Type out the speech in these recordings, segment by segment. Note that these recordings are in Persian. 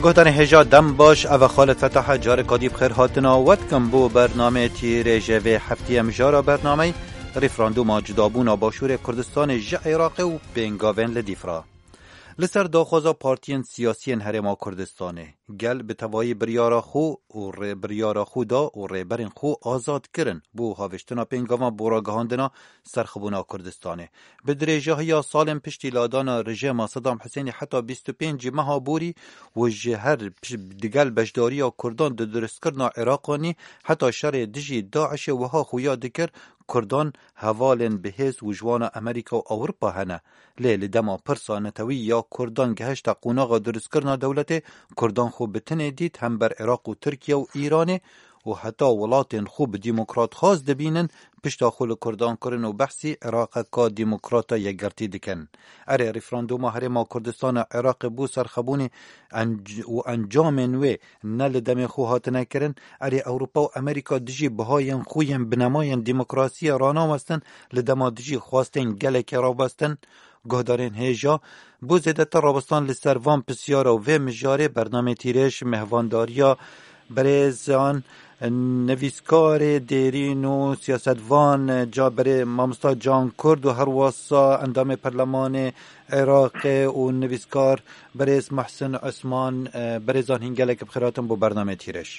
گفتن هجا دم باش او خالد فتح جار کادی بخیر هاتنا ود کم بو برنامه تیر جوه هفتی امجارا برنامه ریفراندوم جدابون باشور کردستان جا عراق و بینگاوین لدیفرا لسر داخوزا پارتین سیاسین هرما کردستانه گل به توایی بریارا خو و ری بریارا خو دا و ری برین خو آزاد کرن بو هاوشتنا پینگاما بوراگهاندنا سرخبونا کردستانه به درجه یا سالم پشتی لادانا رژیم صدام حسینی حتی 25 ماه بوری و جهر دگل بجداری کردان درست کرنا عراقانی حتی شر دجی داعش وها خویا دکر کردان حوالن بهز و جوان امریکا و اوروپا هنه لیل دما پرسانتوی یا کردان گهشت قوناغ درست کرنا دولت کردان خوب بتنه دید هم بر عراق و ترکیه و ایرانه و حتی ولات خوب دیموکرات خاص دبینن پشتا خول کردان کرن و بحثی عراق کا دیموکراتا یگرتی دکن. اره ریفراندوم هرما کردستان عراق بو سرخبونی و انجام نوی نل دم خو هاتنه کرن. اره اوروپا و امریکا دجی بهاین خویم بنماین دیموکراسی رانا وستن لدما دجی خواستن گلک را بستن گهدارین هیجا بو زیدت رابستان لسروان پسیارا و مجاره برنامه تیرش مهوانداریا برزان نویسکار دیرین و سیاستوان جابر مامستا جان کرد و هر واسا اندام پرلمان عراق و نویسکار برز محسن عثمان برزان هنگلک بخیراتم بو برنامه تیرش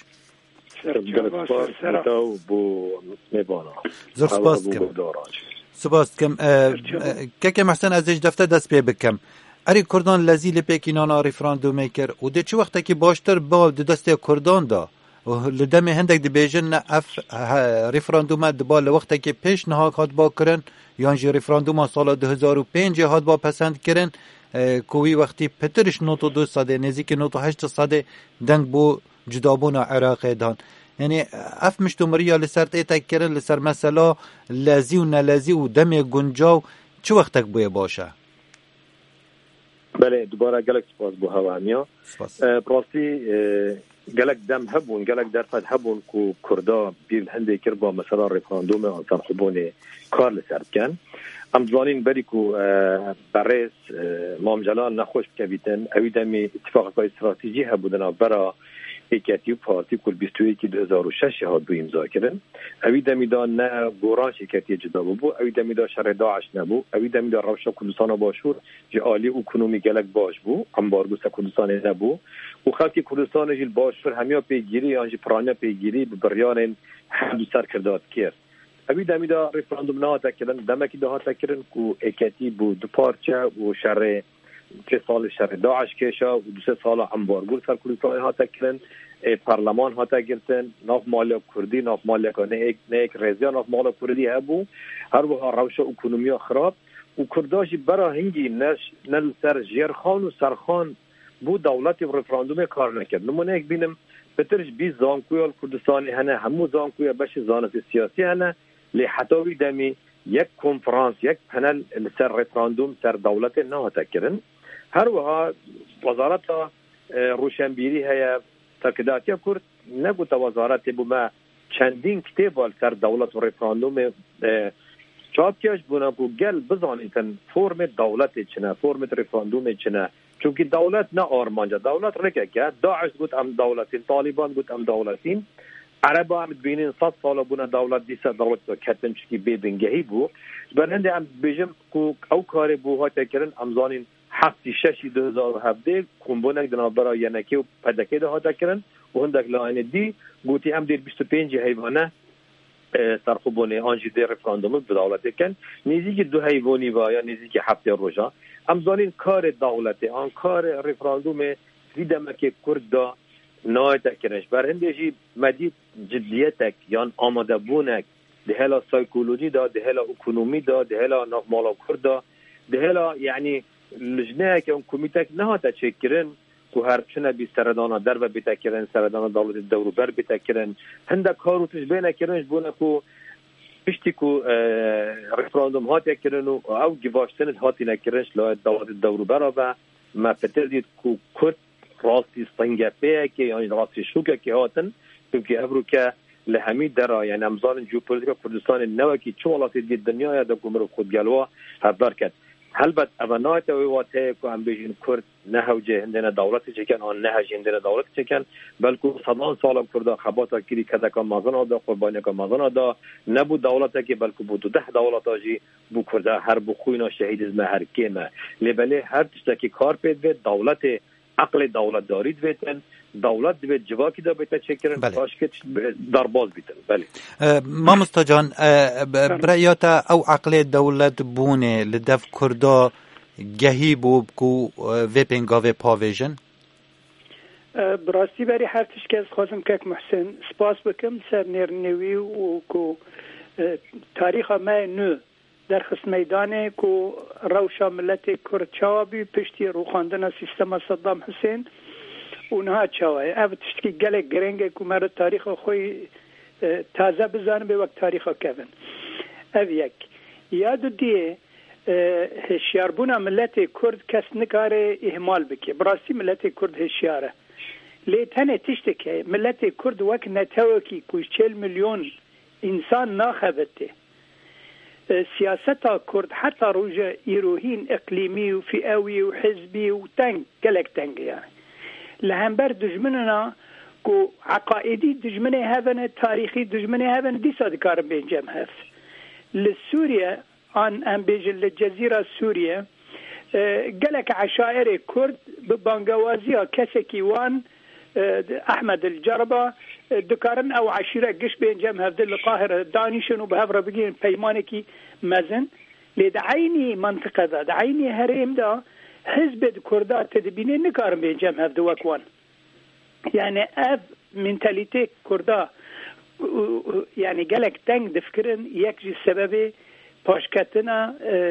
زر سپاس کم که محسن ازش دفته دست پی بکم اری کردان لذیل پیکینانا ریفراندوم کر و ده چه وقتا که باشتر با دست کردان دا و لدم هندک دی بیجن اف ریفراندوم دبا لوقتا که پیش نهاک هاد با کرن یانجی ریفراندوم سال 2005 هاد با پسند کرن کوی وقتی پترش نوتو 2 ساده نزدیک نوتو 8 ساده دنگ بو جدابون عراق دان یعنی اف مشتمریا لسر تیتک کرن لسر مثلا لازی و نلازی و دم گنجاو چه وقتک بوی باشه؟ بله دوباره گلک سپاس بو هوامیا پراستی گلک دم هبون گلک درصد هبون کو کردا بیر هنده کر با مثلا ریفراندوم آنسان خبون کار لسر کن امزانین بری کو برس مامجلان نخوش بکویتن اویدمی اتفاق استراتژی هبودن برا ایکتی و پارتی کل 21 2006 هاد بو امضا کردن اویدمی دا نه گورانش ایکتی جدا بو اویدمی دا شر داعش نبو اویدمی دا روشا کردستان باشور جه عالی اکنومی گلک باش بو امبارگو کردستان نبو و خلق کردستان جیل باشور همیا پیگیری آنجی پرانیا پیگیری ببریان حمدو سر کرداد کرد اویدمی دا ریفراندوم نهاتا کردن دمکی دا هاتا کردن کو ایکتی بو دو پارچه و شر 3 سال شر داعش کشا و 2 سال امبارگو سر کردستان هاتا کردن پارلمان هاتا گرتن ناف مالیات کردی ناف مالیات نه یک رزیا ناف مالیات کردی هبو هر وقت روش اکنومی خراب و کرداش برا هنگی نل سر جرخان و سرخان بو دولت ریفراندوم کار نکرد نمونه یک بینم بترش 20 زانکوی کردستانی هنه همو زانکوی بش زانت سیاسی هنه لی حتاوی دمی یک کنفرانس یک پنل سر ریفراندوم سر دولت نه هاتا کردن هر وقت وزارت روشنبیری هیا تاکیداتی کرد نگو وزارت بو ما چندین کتاب سر دولت و ریفراندوم چاپ کش بونا کو گل بزانیتن فرم دولت چنه فرم ریفراندوم چنه چونکی دولت نه آرمانجا دولت رکه که داعش گوت ام دولتین طالبان گوت ام دولتین عربا هم بینین 100 سال بونا دولت دیسا دولت کتن چکی بیبنگهی بو برنده هم بیجم کو او کار بو ها تکرن امزانین 7-6 2017 کمبونک دنا برای ینکی و پدکه ده ها تکرن و هندک لاین دی گوتی هم دیر 25 حیوانه سرخوبونه آنجی در ریفراندوم به دولت کن نزدیک 2 حیوانی و یا نزدیک 7 روزا امزانین کار دولت آن کار ریفراندوم دیدمک کرد دا نای تکرنش بر هندجی مدید جدیتک یا آماده بونک دهلا سایکولوژی دا دهلا اکنومی دا دهلا نافمالا کرد دا دهلا یعنی لجنه که اون کمیته نه تا چکرن کو هر چنه بی سردانا در و بتکرن سردانا دولت دورو بر بتکرن هنده کارو توش بینه کرنش بونه کو پشتی کو ریفراندوم ها تکرن و او گواشتن هاتی نکرنش لایت دولت دورو بر و ما فتر دید کو کرد راستی سنگپه که یعنی راستی شوکه که هاتن که ابرو که لهمی درا یعنی امزان جیوپولیتیکا کردستان نوکی چه ولاتی دید دنیا یا دا گمرو خودگلوا هردار کرد البته اوانایت و واته که هم بیشین کرد نه هوجه هندنا دولت چکن آن نه هج هندنا دولت چکن بلکه صدان سال کردا خباتا کری کدا کا مازن دا قربانی کا مازن دا نبود دولت که بلکه بود 10 دولت اجی بو کردا هر بو خوینا شهید از هر کیمه لبله هر تشکی کار پید دولت عقل دولت دارید ویتن دولت دوید جواکی دا بیتا چکرن باشکت درباز بیتن. بله ما مستجان برایاتا او عقل دولت بونه لدف کردا گهی بوب کو ویپنگاوی پاویژن براستی بری هر تشکی از خوازم که محسن سپاس بکم سر نرنوی و کو تاریخ ما نو در خص میدانه کو روشا ملت کرد چاوی پشتی روخاندن سیستم صدام حسین اونها چاوی او تشکی گله گرنگه که مرا تاریخ خوی تازه بزنم به وقت تاریخ کهون او یک یادو دیه هشیاربونا ملت کرد کس نکاره اهمال بکه براستی ملت کرد هشیاره لیتنه تشتی که ملت کرد وقت نتوکی کوش 40 میلیون انسان ناخبته سیاستا کرد حتی روژه ایروهین اقلیمی و فئوی و حزبی و تنگ گلک تنگ یعنی لهمبر دجمننا کو عقائدی دجمنه هفن تاریخی دجمنه هفن دیسا دکارم بینجم هفت لسوریا آن ام بیجن لجزیره سوریا گلک عشائر کرد ببانگوازی ها کسی که وان احمد الجربه دکارن او عشیره گش بینجم هفته القاهره دانیشن و به هفره بگین پیمانه کی مزن لید عینی منطقه دا عینی هریم دا حزب کردا تدبینه نکارم بینجم هفته وکوان یعنی اف منتالیته کردا یعنی گلک تنگ دفکرن یک جی سبب پاشکتنا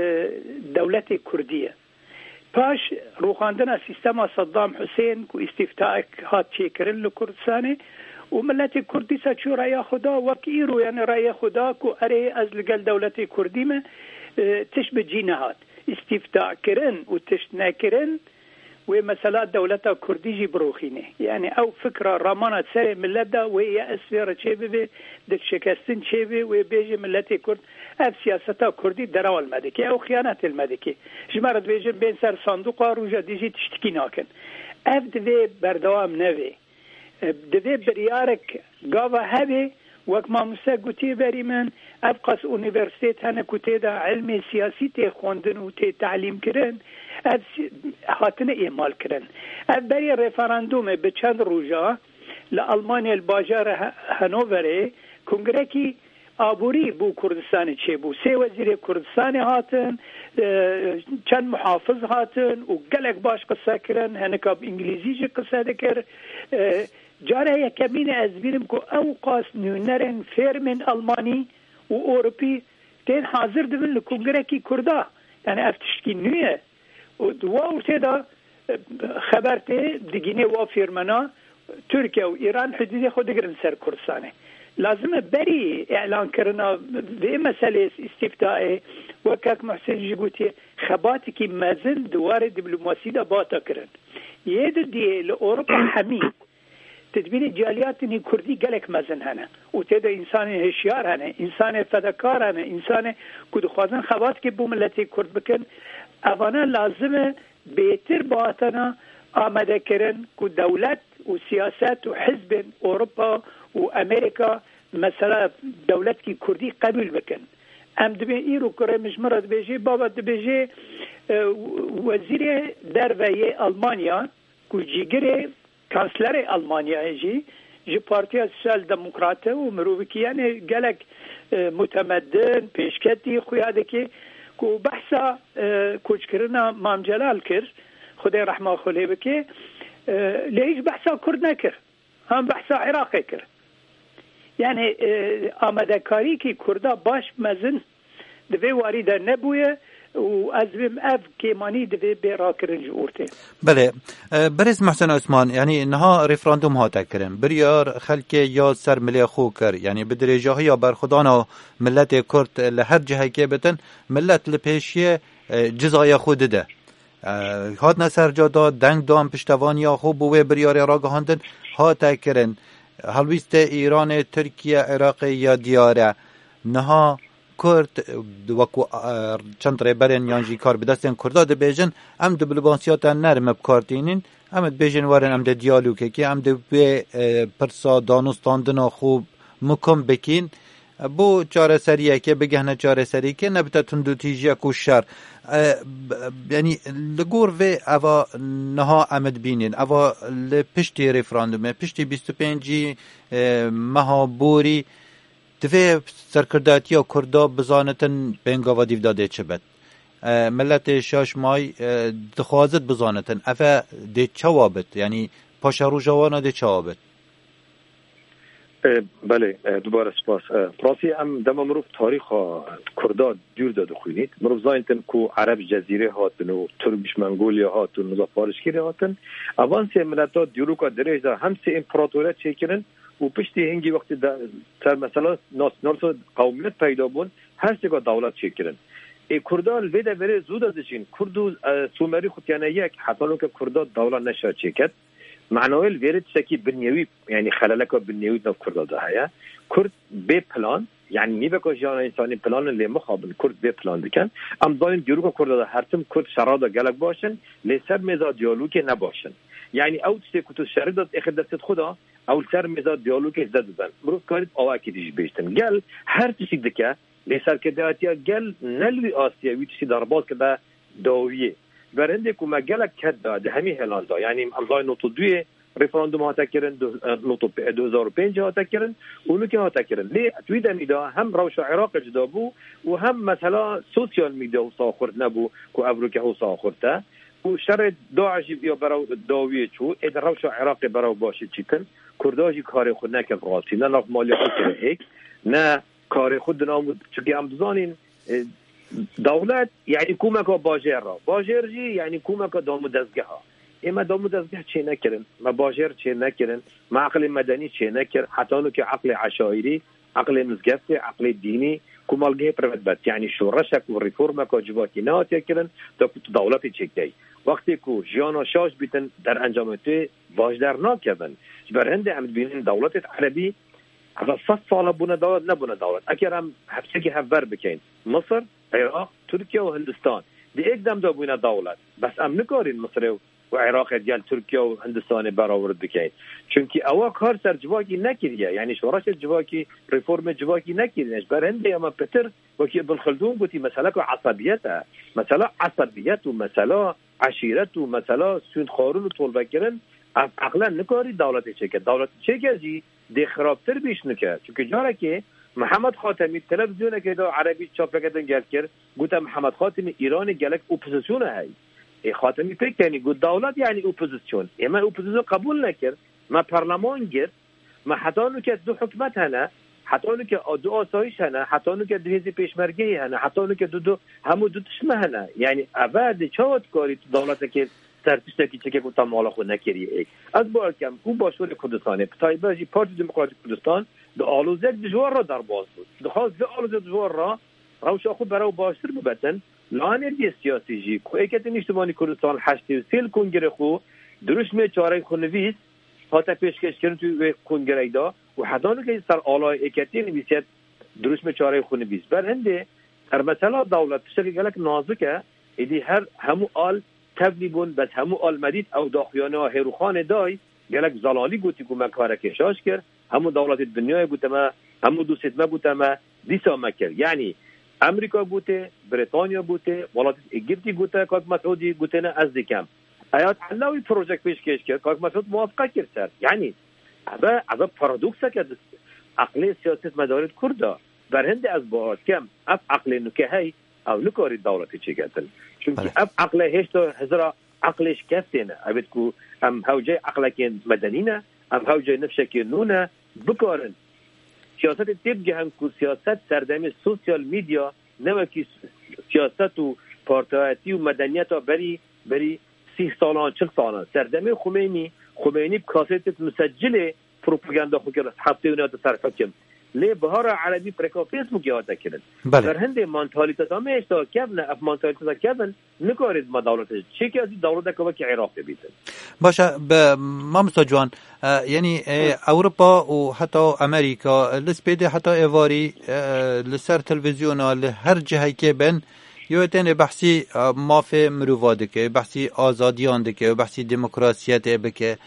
دولت کردیه پاش روخاندن سیستم صدام حسین کو استفتاء هات چیکرن لکردستانه و ملت کردی سا چو رای خدا وکی رو یعنی رای خدا کو اره از لگل دولت کردی ما تش بجینه هات استفتاء کرن و تش نکرن و مثلا دولت کردی جی بروخینه یعنی او فکر رامانه سر ملت دا و یا اسفیر چه ببه دل شکستن چه ببه و بیجه ملت کرد اف سیاستا کردی درو المدکه او خیانت المدکه جمارت بیجه بین سر صندوقا روژا دیجی تشتکی ناکن اف دوی بردوام نوی دوی بریارک گاوا هبه وقت ما مسا گوتی بری من افقاس اونیورسیت هنه کتی دا علم سیاسی تی خوندن و تی تعلیم کرن اف هاتن اعمال کرن اف بری رفراندوم به چند روژا لألمانیا الباجار هنووره کنگرکی آبوری بو کردستان چه بو 3 وزیر کردستان هاتن چند محافظ هاتن و گلک باش قصه کرن هنکاب انگلیزی جه قصه دکر جاره یکمین از بینم که او قاس نونرن فرمن المانی و اوروپی تین حاضر دبن لکنگرکی کردا یعنی افتشکی نویه و دواو تیدا خبرته دگینه و فرمنا ترکیه و ایران حدود خود گرن سر کردستانه لازمه بری اعلان کرنا به مسئله استفتاء وکاک محسن جبوتی خباتی که مزن دوار دیپلماسی دا باتا کرن یه دو دیه لأوروپا حمید تدبین جالیاتنی کردی گلک مزن هنه و تیدا انسان هشیار هنه انسان فدکار هنه انسان کدو خوازن خبات که بو ملتی کرد بکن اوانا لازمه بیتر باتنا آمده کرن که دولت و سیاست و حزب اوروپا و امریکا مثلا دولت کی کردی قبول بکن ام دبی ایرو کره مجمره دبیجی بابا دبیجی وزیر دروی آلمانیا کو جیگره کانسلر آلمانیا جی پارتی سوسیال دموکراته و مروکی یعنی گلک متمدن پیشکتی خویاده که کو بحثا کوچ کرنا مام جلال کر خدای رحمه خلی بکی لیش بحثا کرد نکر هم بحثا عراقی کر یعنی آمده کاری که کردا باش مزن دوی واری در نبویه و از بیم اف کیمانی دوی بیرا کرن جورته. بله برز محسن عثمان یعنی نها رفراندوم ها تکرن بریار خلک یا سر ملی خو کر یعنی بدرجه ها یا برخودانا ملت کرد لهر جهه که بتن ملت لپیشی جزای خود ده هات نسر جادا دنگ دام پشتوان یا خوب بوه بریار را گهاندن ها تکرن هلویست ایران ترکیه عراق یا دیاره نها کرد وکو چند ریبرین یانجی کار بدستن کرداد بیجن ام دیپلماسیات نرم بکارتینین ام بیجن وارن ام د دیالوگ که ام د پرسا دانستاندنا خوب مکم بکین بو چاره سریه که بگهنه چاره سریه که نبتا تندوتیجی کو شر یعنی لگور و اوا نها امد بینین اوا لپشتی ریفراندومه پشتی 25 مها بوری دوی سرکرداتی و کردا بزانتن بینگاوا دیو داده چه بد ملت شاش مای دخوازت بزانتن افا ده چوابت یعنی پاشا رو جوانا ده چوابت بله دوباره سپاس پراسی ام دم مروف تاریخ کردا دور داده خوینید مروف زاینتن کو عرب جزیره هاتن و ترکیش منگولیا هاتن و فارسگیری هاتن اوانسی ملتا دیروکا درجه همسی امپراتوریت چیکنن و پشتی هنگی وقتی تر مثلا ناسنارسو قومیت پیدا بون هر سگا دولت چیکنن کردان ویده بره زود ازشین کردو سومری خودیانه یک حتی که کردا دولت نشا چیکد معنویل ویرد شکی بنیوی یعنی خلالکا بنیوی نو کردا ده هیا کرد به پلان یعنی میبکا جان انسانی پلان لی مخابن کرد به پلان دکن ام داین دیروکا کردا ده هرتم کرد شرادا گلک باشن لی سر میزا دیالوگی نباشن یعنی او تشتی کتو شرداد اخد دست خدا او سر میزا دیالوگی زد دادن مروف کارید آواکی دیش بیشتن گل هر تشتی دکه لی سر کدهاتیا گل نلوی آسیوی تشتی درباز کده داویه برنده که مگلک کده ده همی هلاندا یعنی امضای نوتو دوی ریفراندوم ها تکرن نوتو 2005 ها تکرن اونو که ها تکرن لی توی دمیدا هم روش عراق جدا بو و هم مثلا سوسیال میدیا و ساخورد نبو که افروکه ها ساخورده و شر داعش بیا برای داویه چو اد روش عراق برای باشه چیتن کرداجی کار خود نکرد راستی نه ناف مالی خود کنه هیک نه کار خود نامود چونکه هم دزانین دولت یعنی کومک باجر را باجر جی یعنی کومک دامو دزگه ها اما دامو دزگه چه نکرن ما باجر چه نکرن ما عقل مدنی چه نکر حتی اونو که عقل عشایری عقل مزگفت عقل دینی کومالگه پروت یعنی شورشک و ریفورمک و جواتی نهات یکرن تا که دولت چک دی وقتی که جیانا شاش بیتن در انجامته واجدار ناکردن برهنده هم بینین دولت عربی اول 100 سال بونه دولت نبونه دولت اگرم حبسه هفور بکن مصر عراق ترکیه و هندستان دی یک دم دا بونه دولت بس ام نکارین مصر و عراق دیال ترکیه و هندستان براورد بکن چونکی اوا کار سر جواکی نکریه یعنی شورش جواکی ریفورم جواکی نکرینش برهنده اما پتر وکی ابن خلدون گوتی مسئله که عصبیته مسئله عصبیت و مسئله عشیرت و مسئله سون خارون و طول بکرن عقلا نکاری دولت چکه دولت چکه جی دی خرابتر بیش نکرد چونکه جاره که محمد خاتمی تلویزیون که دا عربی چاپ کردن گل کرد گوته محمد خاتمی ایران گلک اپوزیسیون هی خاتمی فکر کنی گوت دولت یعنی اپوزیسیون اما اپوزیسیون قبول نکرد ما پارلمان گرد ما حتی اونو که دو حکمت هنه حتی اونو که دو آسایش هنه حتی اونو که دو هزی پیشمرگی هنه حتی اونو که همو دو تشمه هنه یعنی اول چاوت کاری تو دولت که سرپیشتکی چکه که تا مالا خود نکریه ای از بار کم او باشور کردستانه پتایبه پارتی دموکراتیک کردستان دو آلوزک دجوار را در باز بود دخواست دو آلوزک دجوار را روش خود برای باشتر ببتن لانر دی سیاسی جی که ایکت نیشتمانی کردستان 83 کنگره خو درش می چاره خونویس حتی پیشکش کردن توی کنگره دا و حدانو که سر آلای ایکتی نویسیت درش می چاره خونویس بر هنده هر مثلا دولت شکل گلک نازکه ایدی هر همو آل تبلیبون بس همو آل مدید او داخیانه ها هیروخان دای گلک زلالی گوتی که من کاره کشاش کرد همو دولت دنیای گوته ما همو دوست ما گوته ما دیسا مکر یعنی امریکا گوته بریتانیا گوته ولایت اگیپتی گوته کاک مسعودی گوته نه از دیکم ایات علاوی پروژکت پیش کش کرد کاک مسعود موافقه کرد سر یعنی اما پارادوکسه که عقل سیاست مدارت کرده در هند از باید کم اف عقل نکه هی او نکاری دولتی چی کردن چونکه اف عقل هشتا هزار عقلش کسینه اوید که ام هوجه عقلک مدنینه ام هوجه نفشک نونه بکارن سیاست تبگه هم که سیاست سردمی سوسیال میدیا نوکی سیاست و پارتایتی و مدنیت ها بری 30 سالان 40 سالان سردمی خمینی بکاسیت مسجل پروپاگاندا خو کرد هفته اونها تصرف کم لی بهار عربی پرکا فیسبوک یاد کردن در هند منتالیته تا میشتا کبن اف منتالیته تا کبن نکارید ما دولت چی که از دولت که عراق بیتن باشه به مامسا جوان یعنی اروپا و حتی امریکا لسپیده حتی ایواری لسر تلویزیون هر جهی که بن یوتن بحثی مافی مروواده که بحثی آزادیان ده که بحثی دموکراسیت بکه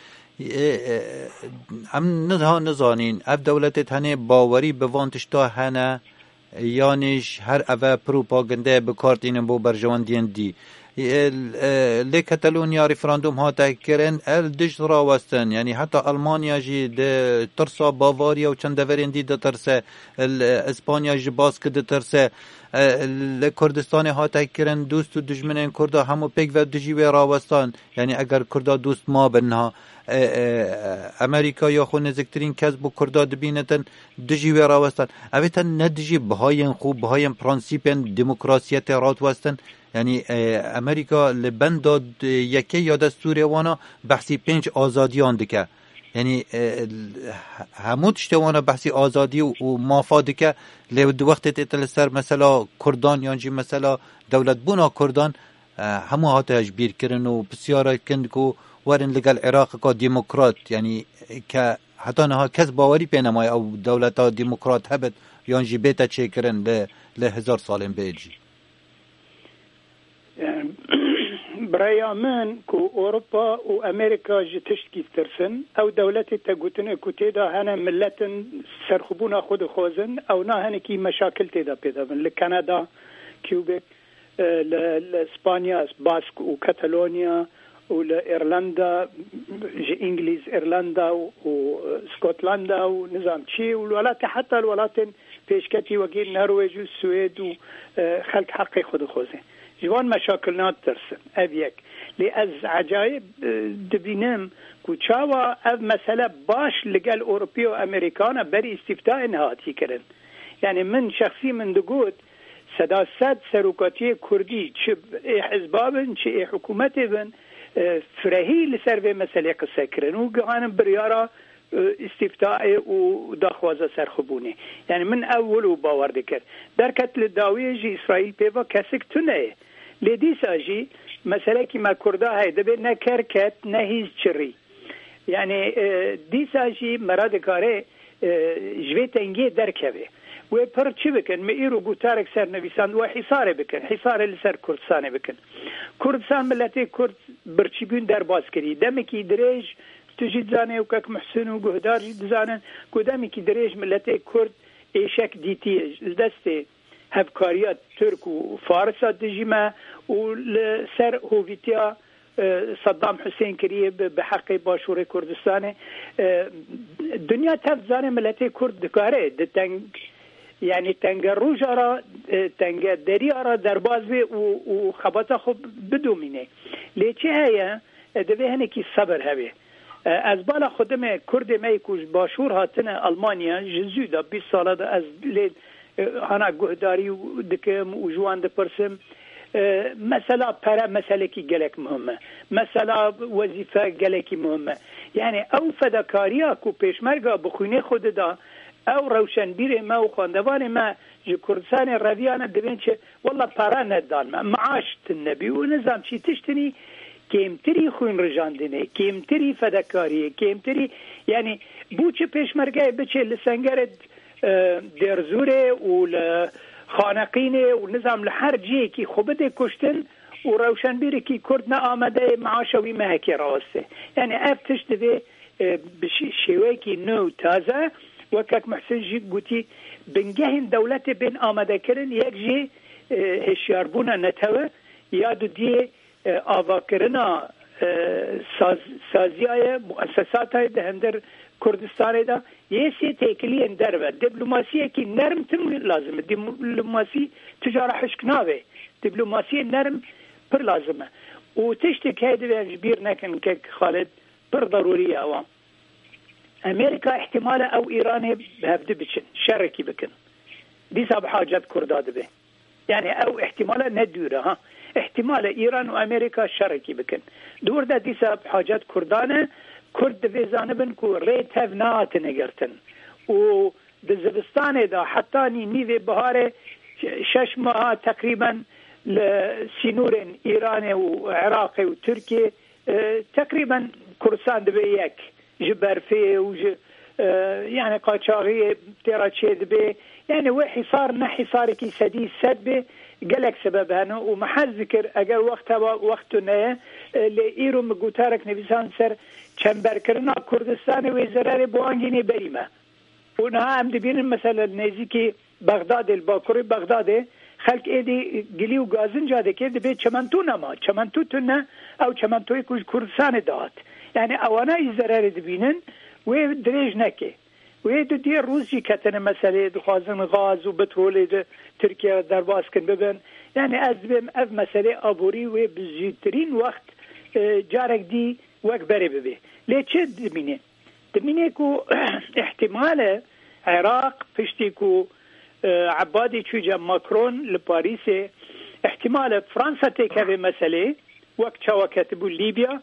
ام نزانین اف دولت تنه باوری به وانتشتا هنه یانش هر اوه پروپاگنده بکارتین بو برجوان دین دی لی کتالونیا ریفراندوم ها تکرن ال دش راوستن یعنی حتی المانیا جی ده ترسا باواریا و چند دورین دی ده ترسه اسپانیا جی باسک ده ترسه لکردستان ها تکرن دوست و دجمنین کردا همو پیک و دجیوی راوستان یعنی اگر کردا دوست ما بنها امریکا یا خو نزدیکترین کس بو کردا دبینتن دجیوی راوستان اویتن ندجی بهاین خوب بهاین پرانسیپن دموکراسیت رات وستن یعنی امریکا لبند داد یکی یا دستور وانا بحثی 5 آزادیان دکه یعنی همون تشتوانا بحثی آزادی و مافا دکه لی وقت تیتل سر مثلا کردان یعنی مثلا دولت بونا کردان همو هاته اجبیر کرن و بسیار کند که ورن لگل عراق که ديمقراط یعنی که حتی نها کس باوری پینمای او دولت ها ديمقراط هبت یعنی بیتا چه کرن ل1000 سالین بیجی برای من که اروپا و امریکا جی تشکی ترسن او دولت تگوتن اکوتی دا هنه ملت سرخبون خود خوزن او نه هنه کی مشاکل تیدا پیدا بن لکانادا کیوبک لاسپانیا باسک و کتالونیا و لإيرلندا انجليز إيرلندا واسكتلندا ونظام شي والولايات حتى الولايات بيشكتي وقيل النرويج والسويد وخلق حقي خود خوزه جوان مشاكلنا ترسم أبيك لأز عجائب دبينام كوتشاوا أب مسألة باش لقال أوروبي وأمريكانا بري استفتاء انهاتي كرن يعني من شخصي من دقود سداسات سروكاتي كردي شب حزبابن شي حكومتي فرهي لسر في مسألة قصة كرن وقانا بريارة استفتاء ودخوازة سرخبوني يعني من أول وباور ذكر دركت للداوية جي إسرائيل بيبا كسك تنه لدي ساجي مسألة كما كردا هاي دبي نكركت نهيز شري يعني دي ساجي مراد كاره جويت انجي دركبه وبر چی بکن میرو گوتارک سر نویسان و حصار بکن حصار لسر کردستان بکن کردستان ملتی کرد برچیبون در باز کردی دمی کی دریج تجید زانه و کک محسن و گهدار زانن کدامی کی دریج ملتی کرد ایشک دیتی دست هفکاریات ترک و فارس دجیمه و لسر هویتیا صدام حسين كريه بحق باشور كردستان دنيا تفزان ملتي كرد دكاره دتنگ يعني تنگروج را تنگ دری را درباز به و خباتا خوب بدومینه لیچه هيا دبه هنکی صبر هبه از بالا خودم کرد میکوش باشور هاتن المانیا جزو دا 20 ساله دا از لید هانا گهداری دکم و جوان دپرسم مثلا para مسئله کی گلک مهمه مثلا وظیفه گلکی مهمه یعنی او فداکاریا کو پیشمرگا بخونه خود دا او روشنبیر ما و خواندوان ما جی کردستان رویانه دبین چه والله پارا ندان ما معاش تنبی و نظام چی تشتنی کمتری خوین رجاندنه کمتری فداکاریه کمتری یعنی بو چه پیشمرگای بچه لسنگرد درزوره و خانقینه و نظام لحر جیه کی خوبده کشتن و روشنبیر کی کرد نا آمده معاشوی مهکی راسته یعنی افتش دوه بشیوه کی نو تازه وكاك محسن جي قوتي بنجهن دولتي بين آمده كرن يك جي هشياربونا نتوه يادو دي آوا كرنا سازياء مؤسسات ده هندر كردستان ده يسي تيكلي اندر و دبلوماسية كي نرم تم لازمه دبلوماسي تجارة حشكناوه دبلوماسية نرم پر لازمه و تشتك هيدا جبير نكن كك خالد پر ضرورية اوام امريكا احتمال او ايران بهبد بچن شركي بكن دي ساب حاجات كرداد به يعني او احتمال ندوره ها احتمال ايران وامريكا شركي بكن دور ده دي ساب حاجات كردانه كرد في زانبن كو ريت هاف نات نگرتن و دزبستان دا حتی نیوی بهار 6 ماه تقریبا لسینور ایران و عراق و ترکیه تقریبا کردستان دبی یک جبرفه و يعني قاچاغي ترى تشيد به يعني وحصار نحصار كي سدي سد به قالك سبب هنا ومحل ذكر اگر وقتنا لإيرو مقوتارك نبيسان سر چنبر کرنا كردستان وزرار بوانجيني بريمة ونها هم دبين مثلا نزيكي بغداد الباكوري بغداد خلق ايدي قليو غازن جاده كي دبي چمنتو نما چمنتو تنه او چمنتوي كردستان دات يعني اوانا زرار دبينن و دريج نكي ويدو دي روسي كتن مسألة دخوازن غاز و بترول تركيا درباس كن ببن يعني أزبم أف مسألة أبوري وبزيترين وقت جارك دي وكبري ببه ليش دمينه كو احتمال عراق فشتي كو عبادي تشوجا ماكرون لباريس احتمال فرنسا تيكا مسألة وقت شواكتبو ليبيا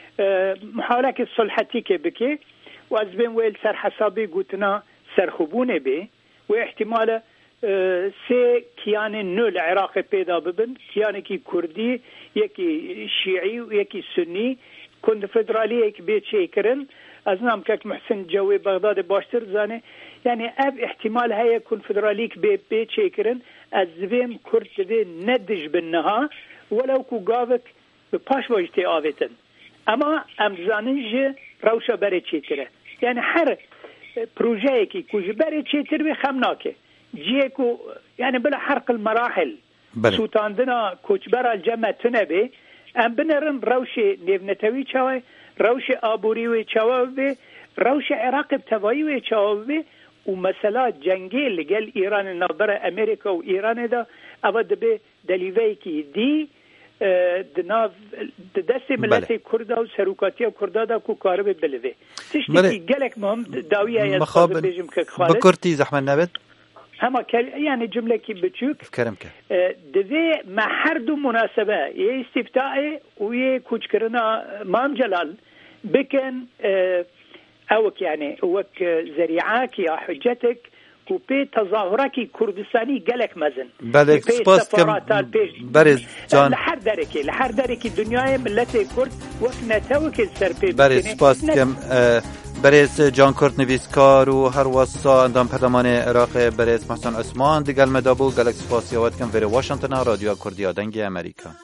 محاولة الصلح تيكا بكي وازبين ويل سر حسابي قوتنا سرخبونه به واحتمال سي كيان نو العراق بيدا ببن كيان كي كردي يكي شيعي ويكي سني كنت فدرالي يك بيت شيكرن ازنام كاك محسن جوي بغداد باشتر زاني يعني اب احتمال هيا يكون فدراليك بيت شيكرن ازبين كرد ندج بالنها ولو كو قابك بباش واجتي آويتن اما امزاننج روشا بري چيتره يعني هر بروجيه كي كوج بري چيتر بي خمناكه جيكو يعني بلا حرق المراحل سوتاندنا كوچبر الجمع تنبي ام بنرن روشي نيفنتوي چاوي روشي آبوري وي چاوي روشي عراق بتوائي وي چاوي ومسألة جنگي لقل ايران النظرة امريكا و ايران دا اود بي دليوي كي دي دناف دسته ملت کرد و سروکاتی کرد دا کو کار به بلوه تشتی گلک مهم داویه یا خاطر بيجم كخالد بكرتي زحمه نبت هما يعني جمله كي بتشوك كرمك دذي مع حردو مناسبه يا استفتاء ويا كوچكرنا مام جلال بكن اوك يعني وك ذريعاك يا حجتك وبي تظاهركي كردستاني قالك مزن بالك سباس كم برز جان لحر داركي الدنيا ملتي كرد وكنا توكل سربي برز سباس كم برز جان كرد نویسکار و هر واسا اندام پرلمان عراق برز محسن عثمان دیگل مدابو گلک سپاس یاوت کم وری واشنطن رادیو کردی آدنگ امریکا